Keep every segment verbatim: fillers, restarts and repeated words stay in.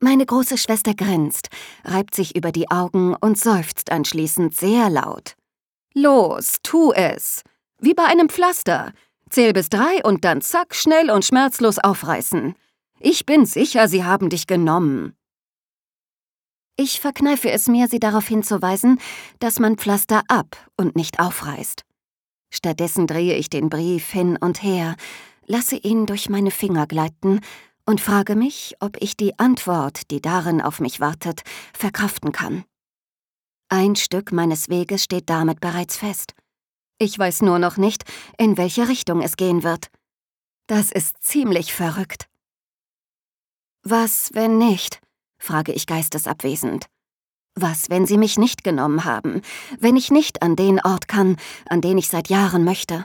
Meine große Schwester grinst, reibt sich über die Augen und seufzt anschließend sehr laut. »Los, tu es! Wie bei einem Pflaster. Zähl bis drei und dann zack, schnell und schmerzlos aufreißen. Ich bin sicher, sie haben dich genommen.« Ich verkneife es mir, sie darauf hinzuweisen, dass man Pflaster ab und nicht aufreißt. Stattdessen drehe ich den Brief hin und her, lasse ihn durch meine Finger gleiten und frage mich, ob ich die Antwort, die darin auf mich wartet, verkraften kann. Ein Stück meines Weges steht damit bereits fest. Ich weiß nur noch nicht, in welche Richtung es gehen wird. Das ist ziemlich verrückt. »Was, wenn nicht?«, frage ich geistesabwesend. »Was, wenn sie mich nicht genommen haben, wenn ich nicht an den Ort kann, an den ich seit Jahren möchte?«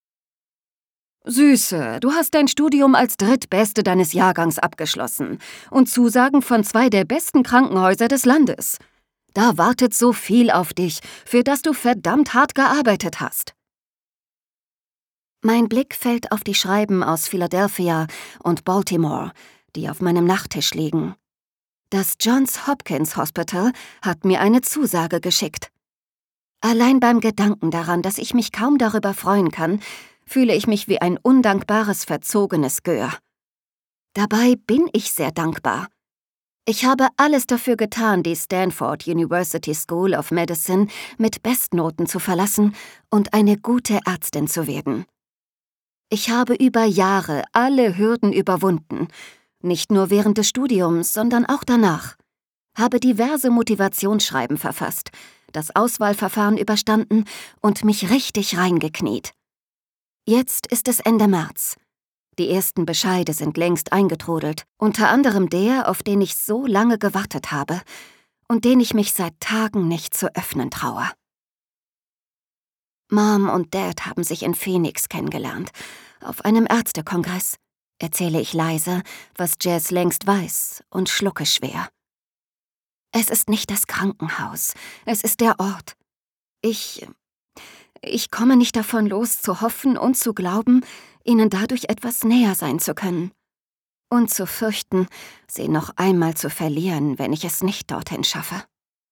»Süße, du hast dein Studium als Drittbeste deines Jahrgangs abgeschlossen und Zusagen von zwei der besten Krankenhäuser des Landes. Da wartet so viel auf dich, für das du verdammt hart gearbeitet hast.« Mein Blick fällt auf die Schreiben aus Philadelphia und Baltimore, die auf meinem Nachttisch liegen. Das Johns Hopkins Hospital hat mir eine Zusage geschickt. Allein beim Gedanken daran, dass ich mich kaum darüber freuen kann, fühle ich mich wie ein undankbares, verzogenes Gör. Dabei bin ich sehr dankbar. Ich habe alles dafür getan, die Stanford University School of Medicine mit Bestnoten zu verlassen und eine gute Ärztin zu werden. Ich habe über Jahre alle Hürden überwunden, nicht nur während des Studiums, sondern auch danach, habe diverse Motivationsschreiben verfasst, das Auswahlverfahren überstanden und mich richtig reingekniet. Jetzt ist es Ende März. Die ersten Bescheide sind längst eingetrudelt, unter anderem der, auf den ich so lange gewartet habe und den ich mich seit Tagen nicht zu öffnen traue. Mom und Dad haben sich in Phoenix kennengelernt, auf einem Ärztekongress, erzähle ich leise, was Jess längst weiß, und schlucke schwer. Es ist nicht das Krankenhaus, es ist der Ort. Ich... Ich komme nicht davon los, zu hoffen und zu glauben, ihnen dadurch etwas näher sein zu können. Und zu fürchten, sie noch einmal zu verlieren, wenn ich es nicht dorthin schaffe.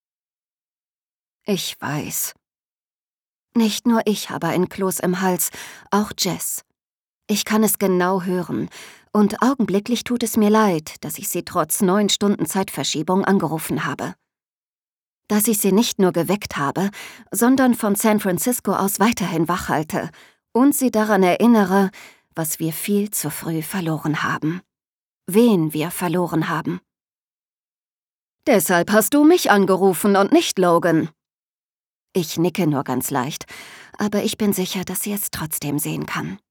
Ich weiß. Nicht nur ich habe ein Kloß im Hals, auch Jess. Ich kann es genau hören, und augenblicklich tut es mir leid, dass ich sie trotz neun Stunden Zeitverschiebung angerufen habe. Dass ich sie nicht nur geweckt habe, sondern von San Francisco aus weiterhin wach halte und sie daran erinnere, was wir viel zu früh verloren haben. Wen wir verloren haben. »Deshalb hast du mich angerufen und nicht Logan.« Ich nicke nur ganz leicht, aber ich bin sicher, dass sie es trotzdem sehen kann.